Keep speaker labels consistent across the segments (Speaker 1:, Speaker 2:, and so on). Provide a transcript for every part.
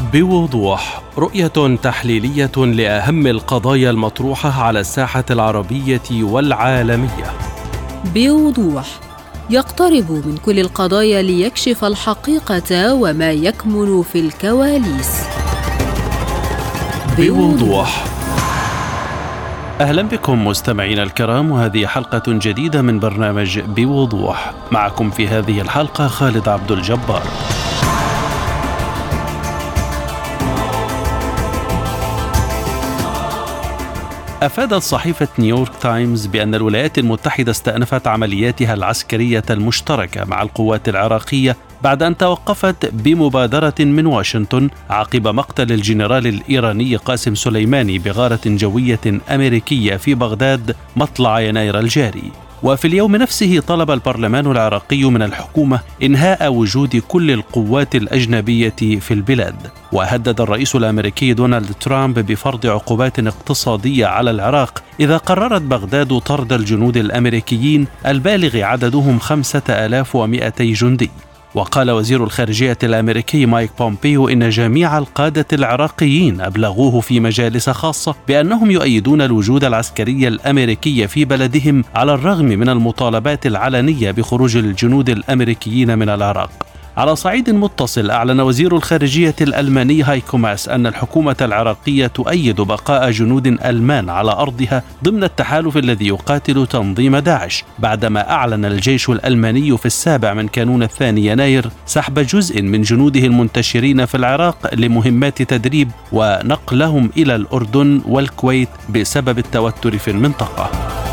Speaker 1: بوضوح، رؤية تحليلية لأهم القضايا المطروحة على الساحة العربية والعالمية.
Speaker 2: بوضوح، يقترب من كل القضايا ليكشف الحقيقة وما يكمن في الكواليس.
Speaker 1: بوضوح. أهلا بكم مستمعينا الكرام، وهذه حلقة جديدة من برنامج بوضوح. معكم في هذه الحلقة خالد عبد الجبار. أفادت صحيفة نيويورك تايمز بأن الولايات المتحدة استأنفت عملياتها العسكرية المشتركة مع القوات العراقية بعد أن توقفت بمبادرة من واشنطن عقب مقتل الجنرال الإيراني قاسم سليماني بغارة جوية أمريكية في بغداد مطلع يناير الجاري. وفي اليوم نفسه طلب البرلمان العراقي من الحكومة إنهاء وجود كل القوات الأجنبية في البلاد. وهدد الرئيس الأمريكي دونالد ترامب بفرض عقوبات اقتصادية على العراق إذا قررت بغداد طرد الجنود الأمريكيين البالغ عددهم 5200 جندي. وقال وزير الخارجية الأمريكي مايك بومبيو إن جميع القادة العراقيين أبلغوه في مجالس خاصة بأنهم يؤيدون الوجود العسكري الأمريكي في بلدهم على الرغم من المطالبات العلنية بخروج الجنود الأمريكيين من العراق. على صعيد متصل، أعلن وزير الخارجية الألماني هايكو ماس أن الحكومة العراقية تؤيد بقاء جنود ألمان على أرضها ضمن التحالف الذي يقاتل تنظيم داعش، بعدما أعلن الجيش الألماني في 7 من كانون الثاني يناير سحب جزء من جنوده المنتشرين في العراق لمهمات تدريب ونقلهم إلى الأردن والكويت بسبب التوتر في المنطقة.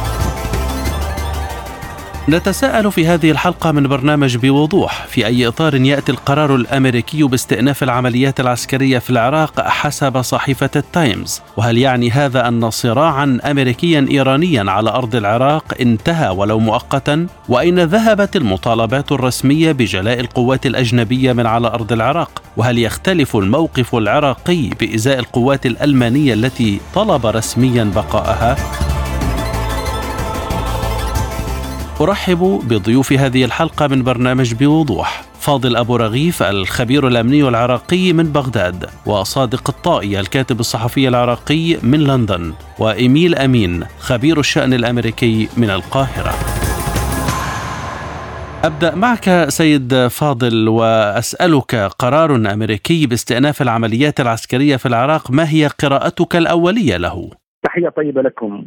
Speaker 1: نتساءل في هذه الحلقة من برنامج بوضوح في أي إطار يأتي القرار الأمريكي باستئناف العمليات العسكرية في العراق حسب صحيفة التايمز، وهل يعني هذا أن صراعا أمريكيا إيرانيا على أرض العراق انتهى ولو مؤقتا؟ وأين ذهبت المطالبات الرسمية بجلاء القوات الأجنبية من على أرض العراق؟ وهل يختلف الموقف العراقي بإزاء القوات الألمانية التي طلب رسميا بقائها؟ أرحب بضيوف هذه الحلقة من برنامج بوضوح: فاضل أبو رغيف الخبير الأمني العراقي من بغداد، وصادق الطائي الكاتب الصحفي العراقي من لندن، وإيميل أمين خبير الشأن الأمريكي من القاهرة. أبدأ معك سيد فاضل وأسألك: قرار أمريكي باستئناف العمليات العسكرية في العراق، ما هي قراءتك الأولية له؟
Speaker 3: تحية طيبة لكم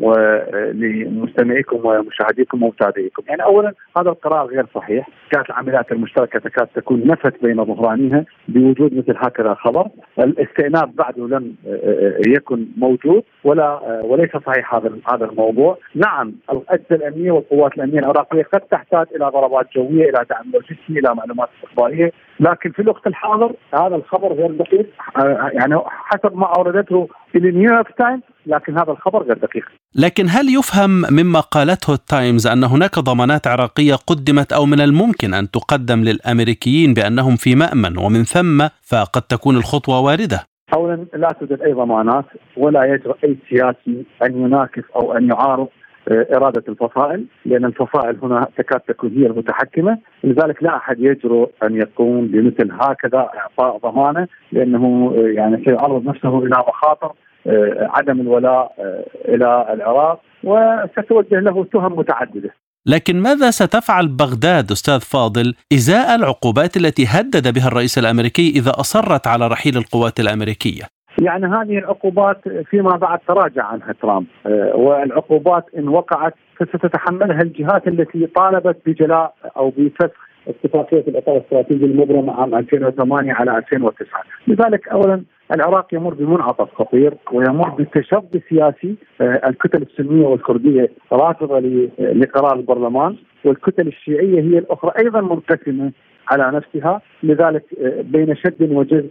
Speaker 3: ولمستمعيكم ومشاهديكم ومتابعيكم. يعني أولا هذا القرار غير صحيح. كانت العمليات المشتركة تكاد تكون نفت بين ظهرانيها بوجود مثل هكذا خبر. الاستئناف بعده لم يكن موجود وليس صحيح هذا الموضوع. نعم، الأجهزة الأمنية والقوات الأمنية العراقية قد تحتاج إلى ضربات جوية، إلى دعم لوجستي، إلى معلومات استخبارية، لكن في الوقت الحاضر هذا الخبر غير دقيق، يعني حسب ما أوردته نيويورك تايمز، لكن هذا الخبر غير دقيق.
Speaker 1: لكن هل يفهم مما قالته التايمز أن هناك ضمانات عراقية قدمت أو من الممكن أن تقدم للأمريكيين بأنهم في مأمن، ومن ثم فقد تكون الخطوة واردة؟
Speaker 3: أولا لا توجد أي ضمانات، ولا يجرؤ أي سياسي أن يناكف أو أن يعارض إرادة الفصائل، لأن الفصائل هنا تكاد تكون هي المتحكمة. لذلك لا أحد يجرؤ أن يقوم بمثل هكذا إعطاء ضمانة، لأنه يعني سيعرض نفسه إلى مخاطر عدم الولاء إلى العراق، وستوجه له تهم متعددة.
Speaker 1: لكن ماذا ستفعل بغداد أستاذ فاضل إزاء العقوبات التي هدد بها الرئيس الأمريكي إذا أصرت على رحيل القوات الأمريكية؟
Speaker 3: يعني هذه العقوبات فيما بعد تراجع عنها ترامب، والعقوبات إن وقعت فستتحملها الجهات التي طالبت بجلاء أو بفسخ اتفاقية الإطار الاستراتيجي المبرم عام 2008 على 2009. لذلك أولا العراق يمر بمنعطف خطير، ويمر بتشظي سياسي. الكتل السنية والكردية رافضة لقرار البرلمان، والكتل الشيعية هي الأخرى أيضا منقسمة على نفسها. لذلك بين شد وجذب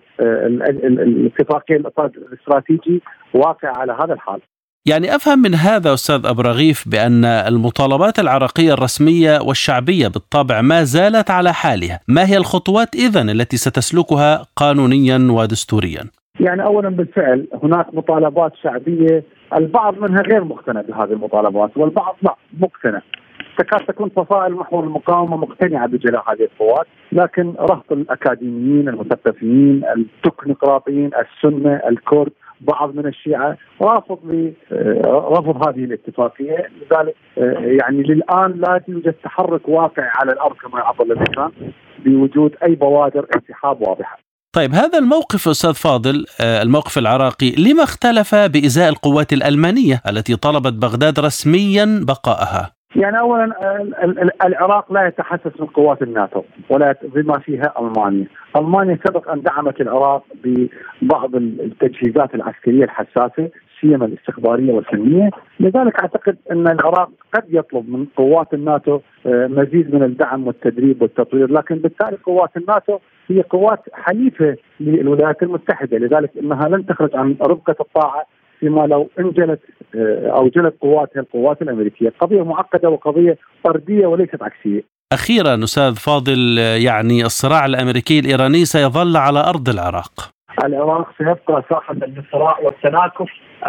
Speaker 3: الاتفاقية الإطار الاستراتيجي واقع على هذا الحال.
Speaker 1: يعني أفهم من هذا أستاذ أبو رغيف بأن المطالبات العراقية الرسمية والشعبية بالطبع ما زالت على حالها. ما هي الخطوات إذن التي ستسلكها قانونيا ودستوريا؟
Speaker 3: يعني أولا بالفعل هناك مطالبات شعبية البعض منها غير مقتنع بهذه المطالبات والبعض لا مقتنع. تكاد تكون فصائل محور المقاومة مقتنعة بجلاء هذه القوات، لكن رهط الأكاديميين المثقفين التكنقراطيين السنة الكرد بعض من الشيعة رفض هذه الاتفاقية. لذلك يعني للآن لا يوجد تحرك واقعي على الأرض كما يعبر الإمكان بوجود أي بوادر انسحاب واضحة.
Speaker 1: طيب هذا الموقف أستاذ فاضل، الموقف العراقي، لما اختلف بإزاء القوات الألمانية التي طلبت بغداد رسميا بقائها؟
Speaker 3: يعني أولا العراق لا يتحسس من قوات الناتو ولا بما فيها ألمانيا. ألمانيا سبق أن دعمت العراق ببعض التجهيزات العسكرية الحساسة سيما الاستخبارية والفنية. لذلك أعتقد أن العراق قد يطلب من قوات الناتو مزيد من الدعم والتدريب والتطوير، لكن بالتالي قوات الناتو هي قوات حليفة للولايات المتحدة، لذلك أنها لن تخرج عن ربقة الطاعة فيما لو انجلت أو جلت قواتها القوات الأمريكية. قضية معقدة وقضية فردية وليست عكسية.
Speaker 1: أخيرا أستاذ فاضل، يعني الصراع الأمريكي الإيراني سيظل على أرض العراق.
Speaker 3: العراق سيبقى ساحة للصراع والتناكف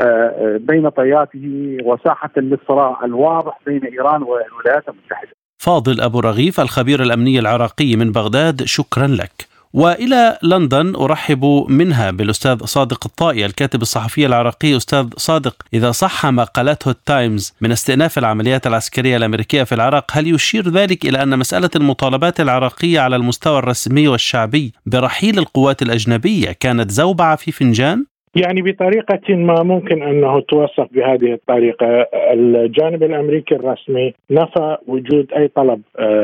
Speaker 3: بين طياته وساحة للصراع الواضح بين إيران والولايات المتحدة.
Speaker 1: فاضل أبو رغيف الخبير الأمني العراقي من بغداد، شكرا لك. وإلى لندن أرحب منها بالأستاذ صادق الطائي الكاتب الصحفي العراقي. أستاذ صادق، إذا صح ما قالته التايمز من استئناف العمليات العسكرية الأمريكية في العراق، هل يشير ذلك إلى أن مسألة المطالبات العراقية على المستوى الرسمي والشعبي برحيل القوات الأجنبية كانت زوبعة في فنجان؟
Speaker 4: يعني بطريقة ما ممكن أنه توصف بهذه الطريقة. الجانب الأمريكي الرسمي نفى وجود أي طلب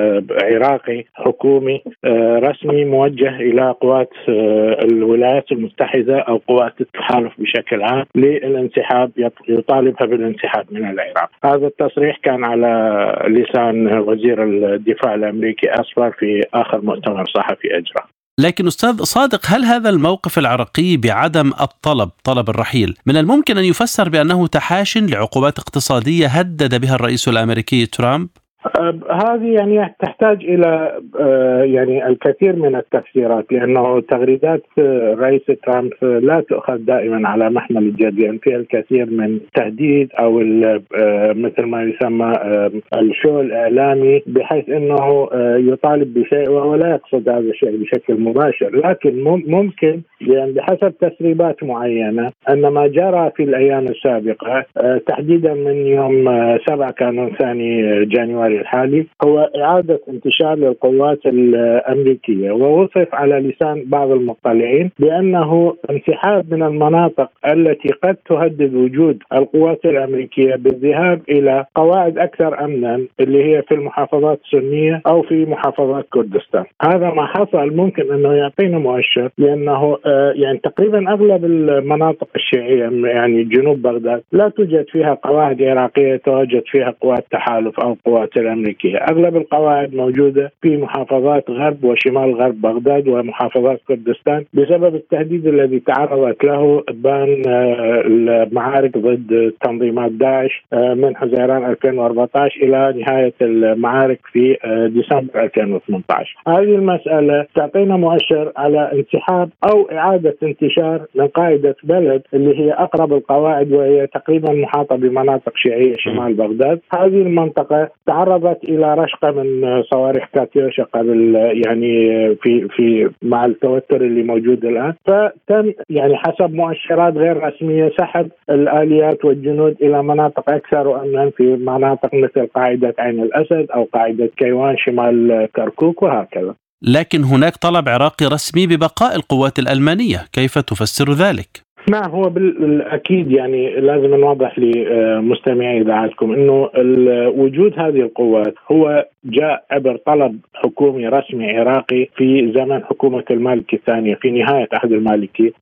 Speaker 4: عراقي حكومي رسمي موجه إلى قوات الولايات المتحدة أو قوات التحالف بشكل عام للانسحاب، يطالبها بالانسحاب من العراق. هذا التصريح كان على لسان وزير الدفاع الأمريكي أسبر في آخر مؤتمر صحفي أجرى.
Speaker 1: لكن أستاذ صادق، هل هذا الموقف العراقي بعدم طلب الرحيل من الممكن أن يفسر بأنه تحاش لعقوبات اقتصادية هدد بها الرئيس الأمريكي ترامب؟
Speaker 4: هذه يعني تحتاج إلى يعني الكثير من التفسيرات، لأنه تغريدات الرئيس ترامب لا تؤخذ دائما على محمل الجد، يعني فيها الكثير من تهديد أو مثل ما يسمى الشو الإعلامي، بحيث أنه يطالب بشيء وهو لا يقصد هذا الشيء بشكل مباشر. لكن ممكن يعني بحسب تسريبات معينة أن ما جرى في الأيام السابقة تحديدا من يوم 7 كانون ثاني جانيوري الحالي هو إعادة انتشار للقوات الأمريكية، ووصف على لسان بعض المطلعين بأنه انسحاب من المناطق التي قد تهدد وجود القوات الأمريكية بالذهاب إلى قواعد أكثر أمنا اللي هي في المحافظات السنية أو في محافظات كردستان. هذا ما حصل ممكن أنه يعطينا مؤشر، لأنه يعني تقريبا أغلب المناطق الشيعية يعني جنوب بغداد لا توجد فيها قواعد عراقية تواجد فيها قوات تحالف أو قوات الأمريكية. أغلب القواعد موجودة في محافظات غرب وشمال غرب بغداد ومحافظات كردستان بسبب التهديد الذي تعرضت له بان المعارك ضد تنظيمات داعش من حزيران 2014 إلى نهاية المعارك في ديسمبر 2018. هذه المسألة تعطينا مؤشر على انسحاب أو إعادة انتشار من قاعدة بلد اللي هي أقرب القواعد وهي تقريبا محاطة بمناطق شيعية شمال بغداد. هذه المنطقة تعرضت إلى رشقة من صواريخ كاتيوشا قبل يعني في مع التوتر اللي موجود الآن، فتم يعني حسب مؤشرات غير رسمية سحب الآليات والجنود إلى مناطق أكثر أمنا في مناطق مثل قاعدة عين الأسد أو قاعدة كيوان شمال كركوك وهكذا.
Speaker 1: لكن هناك طلب عراقي رسمي ببقاء القوات الألمانية، كيف تفسر ذلك؟
Speaker 4: نعم، هو بالأكيد يعني لازم نوضح لمستمعي إذاعتكم أنه وجود هذه القوات هو جاء عبر طلب حكومي رسمي عراقي في زمن حكومة المالكي الثانية في نهاية عهد المالكي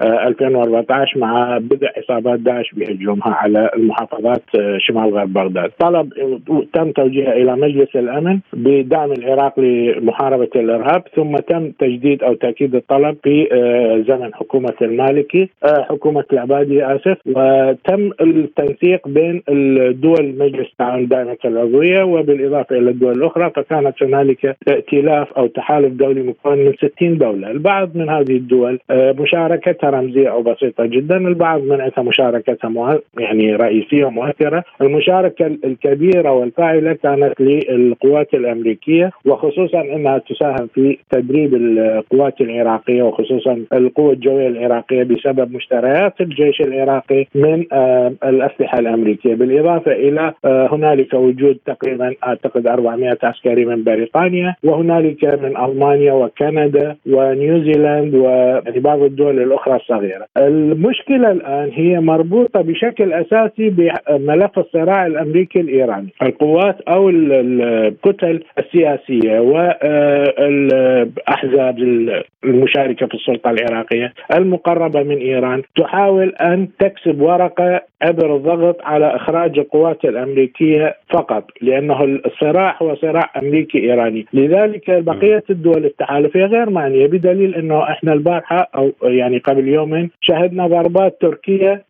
Speaker 4: 2014 مع بدء عصابات داعش بهجومها على المحافظات شمال غرب بغداد. طلب تم توجيهه إلى مجلس الأمن بدعم العراق لمحاربة الإرهاب، ثم تم تجديد أو تأكيد الطلب في زمن حكومة المالكي. حكومة حكومة العبادي وتم التنسيق بين الدول مجلس التعاون الدائمة العضوية وبالإضافة إلى الدول الأخرى، فكانت هنالك ائتلاف أو تحالف دولي مكون من 60 دولة. البعض من هذه الدول مشاركتها رمزية أو بسيطة جدا، البعض منعتها مشاركتها يعني رئيسية ومؤثرة. المشاركة الكبيرة والفاعلة كانت للقوات الأمريكية، وخصوصا أنها تساهم في تدريب القوات العراقية وخصوصا القوة الجوية العراقية بسبب مشتريات الجيش العراقي من الأسلحة الأمريكية، بالإضافة إلى هنالك وجود تقريبا أعتقد 400 عسكري من بريطانيا، وهنالك من ألمانيا وكندا ونيوزيلاند وبعض الدول الأخرى الصغيرة. المشكلة الآن هي مربوطة بشكل أساسي بملف الصراع الأمريكي الإيراني. القوات أو الكتل السياسية والأحزاب المشاركة في السلطة العراقية المقربة من إيران تحاول أن تكسب ورقة عبر الضغط على إخراج القوات الأمريكية فقط، لأنه الصراع هو صراع أمريكي إيراني. لذلك بقية الدول التحالفية غير معنية، بدليل أنه إحنا البارحة أو يعني قبل يومين شهدنا ضربات تركية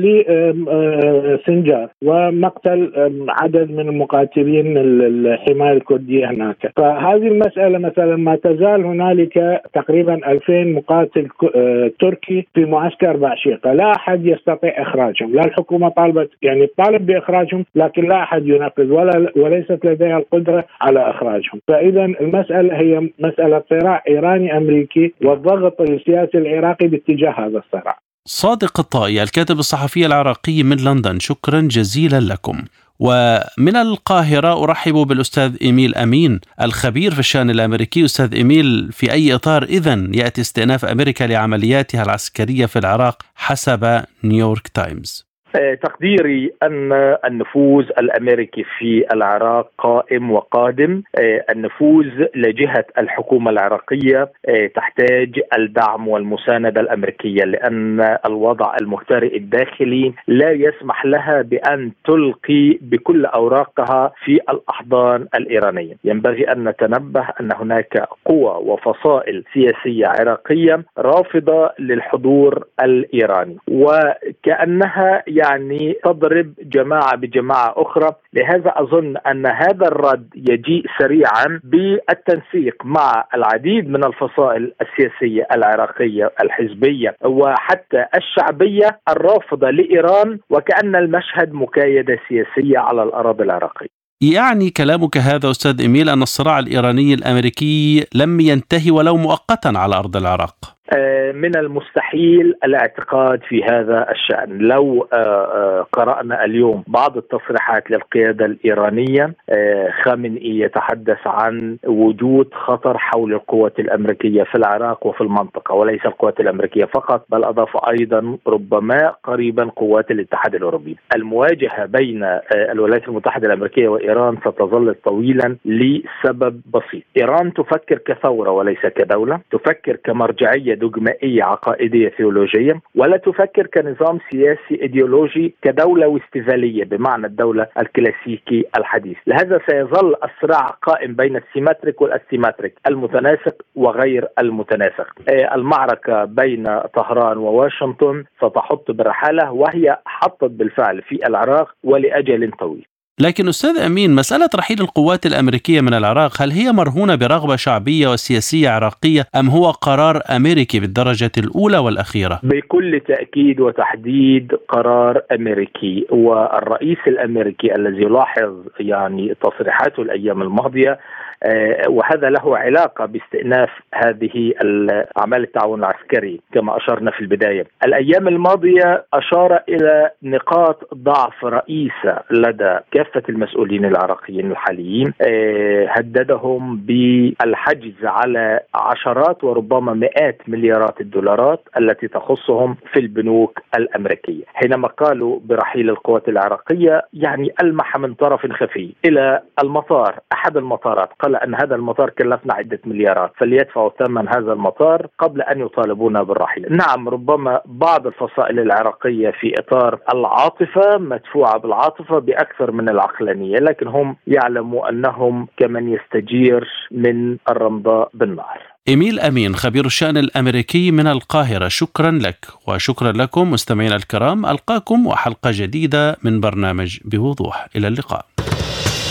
Speaker 4: لسنجار ومقتل عدد من المقاتلين الحماية الكردية هناك. فهذه المسألة مثلا ما تزال هنالك تقريبا 2000 مقاتل تركي في معسكر بعشيقة، لا أحد يستطيع إخراجهم، لا الحكومة طالب بإخراجهم، لكن لا أحد ينفذ وليست لديها القدرة على إخراجهم. فإذا المسألة هي مسألة صراع إيراني أمريكي والضغط السياسي العراقي باتجاه هذا الصراع.
Speaker 1: صادق الطائي الكاتب الصحفي العراقي من لندن، شكرا جزيلا لكم. ومن القاهرة أرحب بالأستاذ إيميل أمين الخبير في الشأن الأمريكي. أستاذ إيميل، في أي إطار إذن يأتي استئناف أمريكا لعملياتها العسكرية في العراق حسب نيويورك تايمز؟
Speaker 5: تقديري أن النفوذ الأمريكي في العراق قائم وقادم. النفوذ لجهة الحكومة العراقية تحتاج الدعم والمساندة الأمريكية، لأن الوضع المهترئ الداخلي لا يسمح لها بأن تلقي بكل أوراقها في الأحضان الإيرانية. ينبغي أن نتنبه أن هناك قوى وفصائل سياسية عراقية رافضة للحضور الإيراني، وكأنها يعني تضرب جماعة بجماعة أخرى. لهذا أظن أن هذا الرد يجيء سريعا بالتنسيق مع العديد من الفصائل السياسية العراقية الحزبية وحتى الشعبية الرافضة لإيران، وكأن المشهد مكايدة سياسية على الأراضي العراقية.
Speaker 1: يعني كلامك هذا أستاذ إيميل أن الصراع الإيراني الأمريكي لم ينتهي ولو مؤقتا على أرض العراق؟
Speaker 5: من المستحيل الاعتقاد في هذا الشأن. لو قرأنا اليوم بعض التصريحات للقيادة الإيرانية، خامنئي يتحدث عن وجود خطر حول القوات الأمريكية في العراق وفي المنطقة، وليس القوات الأمريكية فقط، بل أضاف أيضا ربما قريبا قوات الاتحاد الأوروبي. المواجهة بين الولايات المتحدة الأمريكية وإيران ستظل طويلا لسبب بسيط. إيران تفكر كثورة وليس كدولة، تفكر كمرجعية دogمائية عقائدية ثيولوجية، ولا تفكر كنظام سياسي إيديولوجي كدولة واستفالية بمعنى الدولة الكلاسيكي الحديث. لهذا سيظل الصراع قائم بين السيمتريك والأستيمتريك، المتناسق وغير المتناسق. المعركة بين طهران وواشنطن ستحط برحالة، وهي حطت بالفعل في العراق ولأجل طويل.
Speaker 1: لكن أستاذ أمين، مسألة رحيل القوات الأمريكية من العراق هل هي مرهونة برغبة شعبية وسياسية عراقية أم هو قرار أمريكي بالدرجة الأولى والأخيرة؟
Speaker 5: بكل تأكيد وتحديد قرار أمريكي، والرئيس الأمريكي الذي يلاحظ يعني تصريحاته الأيام الماضية، وهذا له علاقة باستئناف هذه الأعمال التعاون العسكري كما أشرنا في البداية. الأيام الماضية أشار إلى نقاط ضعف رئيسة لدى كافة المسؤولين العراقيين الحاليين، هددهم بالحجز على عشرات وربما مئات مليارات الدولارات التي تخصهم في البنوك الأمريكية. حينما قالوا برحيل القوات العراقية يعني ألمح من طرف خفي إلى المطار، أحد المطارات، قال أن هذا المطار كلفنا عدة مليارات فليدفعوا ثمن هذا المطار قبل أن يطالبونا بالرحيل. نعم، ربما بعض الفصائل العراقية في إطار العاطفة مدفوعة بالعاطفة بأكثر من العقلانية، لكن هم يعلموا أنهم كمن يستجير من الرمضاء بالنار.
Speaker 1: إيميل أمين خبير الشأن الأمريكي من القاهرة، شكرا لك وشكرا لكم مستمعينا الكرام. ألقاكم وحلقة جديدة من برنامج بوضوح. إلى اللقاء.